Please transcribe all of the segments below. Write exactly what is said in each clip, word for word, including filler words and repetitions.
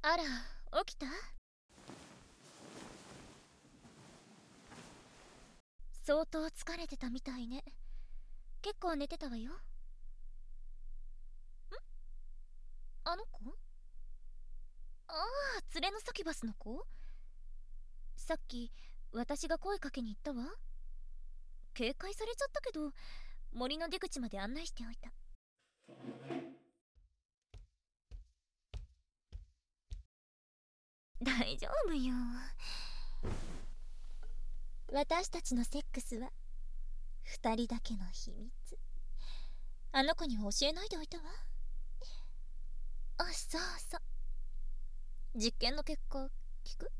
あら、起きた？相当疲れてたみたいね。結構寝てたわよ。ん？あの子？ああ、連れのサキュバスの子？さっき私が声かけに行ったわ。警戒されちゃったけど、森の出口まで案内しておいた。大丈夫よ。私たちのセックスは二人だけの秘密。あの子には教えないでおいたわ。あ、そうそう。実験の結果聞く？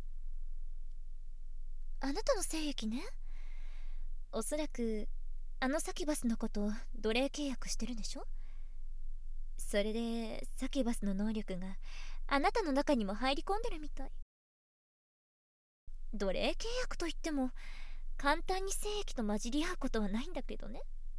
あなたの精液ね。おそらくあのサキュバスのこと奴隷契約してるんでしょ。それでサキュバスの能力があなたの中にも入り込んでるみたい。奴隷契約といっても簡単に精液と混じり合うことはないんだけどね。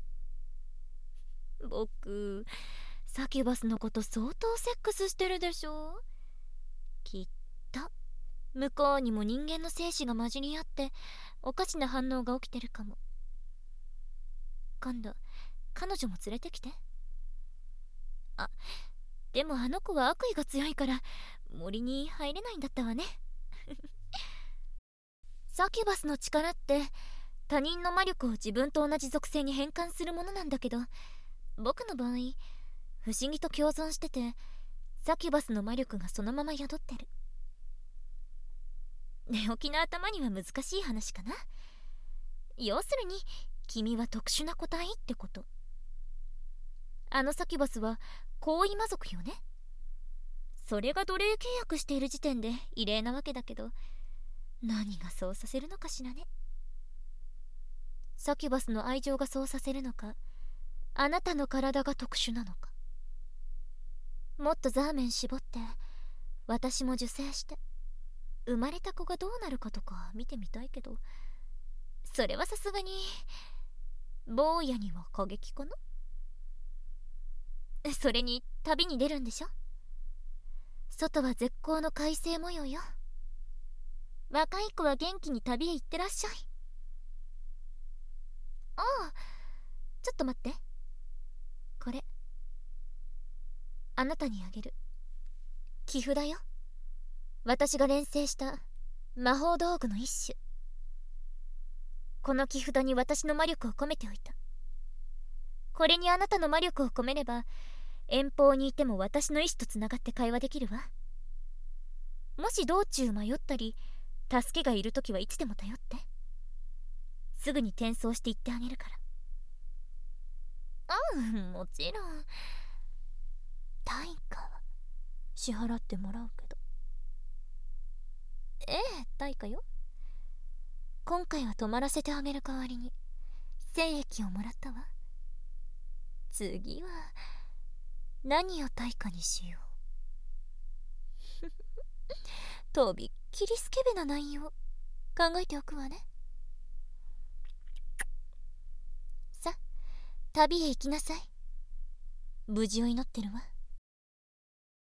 僕サキュバスのこと相当セックスしてるでしょ。きっと向こうにも人間の精子が混じり合っておかしな反応が起きてるかも。今度彼女も連れてきて。あ、でもあの子は悪意が強いから森に入れないんだったわね。サキュバスの力って他人の魔力を自分と同じ属性に変換するものなんだけど、僕の場合不思議と共存しててサキュバスの魔力がそのまま宿ってる。寝起きの頭には難しい話かな。要するに君は特殊な個体ってこと。あのサキュバスは高位魔族よね。それが奴隷契約している時点で異例なわけだけど、何がそうさせるのかしらね。サキュバスの愛情がそうさせるのか、あなたの体が特殊なのか。もっとザーメン絞って私も受精して生まれた子がどうなるかとか見てみたいけど、それはさすがに坊やには過激かな。それに旅に出るんでしょ。外は絶好の快晴模様よ。若い子は元気に旅へ行ってらっしゃい。ああ、ちょっと待って。これあなたにあげる寄付だよ。私が錬成した魔法道具の一種。この木札に私の魔力を込めておいた。これにあなたの魔力を込めれば遠方にいても私の意志とつながって会話できるわ。もし道中迷ったり助けがいるときはいつでも頼って。すぐに転送して言ってあげるから。ああ、もちろん対価は支払ってもらうけど。ええ、対価よ。今回は泊まらせてあげる代わりに精液をもらったわ。次は何を対価にしよう。とびっきりスケベな内容考えておくわね。さ、旅へ行きなさい。無事を祈ってるわ。